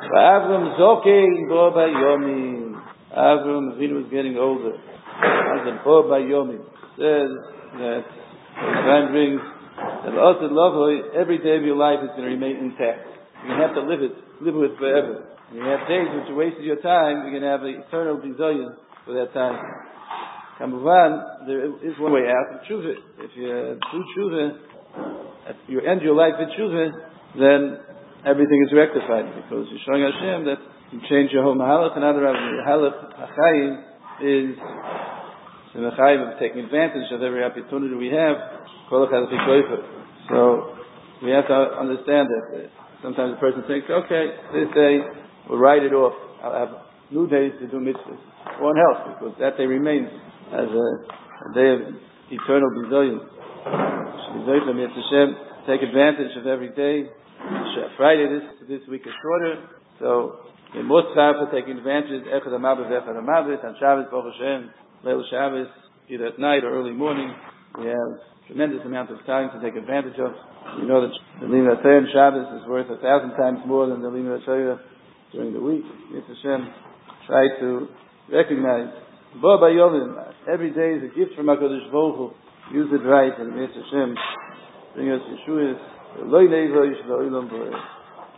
Avram Zokein Bo Bayomi. Avram Avinu was getting older. Avram Bo Bayomi says that Ram brings that also every day of your life is going to remain intact. You're going to have to live with it forever. When you have days which you wasted your time, you're going to have the eternal desire for that time. Kamuvan, there is one way out of tshuva. If you do tshuva, if you end your life with tshuva, then everything is rectified because you're showing Hashem that you change your whole mahalach and other mahalach hachayim is the hachayim of taking advantage of every opportunity we have. So we have to understand that sometimes a person thinks, okay, this day we'll write it off. I'll have new days to do mitzvahs. It won't help because that day remains as a day of eternal resilience. Take advantage of every day. Friday this week is shorter, so in Musaf for taking advantage Echad HaMabit on Shabbos, Baruch Hashem, Leil Shabbos, either at night or early morning. We have tremendous amount of time to take advantage of. You know that the Limud Torah on Shabbos is worth 1,000 times more than the Limud Torah during the week. Mitzvah Hashem, try to recognize Bo Bayomim. Every day is a gift from HaKadosh Baruch Hu. Use it right, and Mitzvah Hashem bring us Yeshuas. Lo Yinei Lo Yishlo Olam Borei.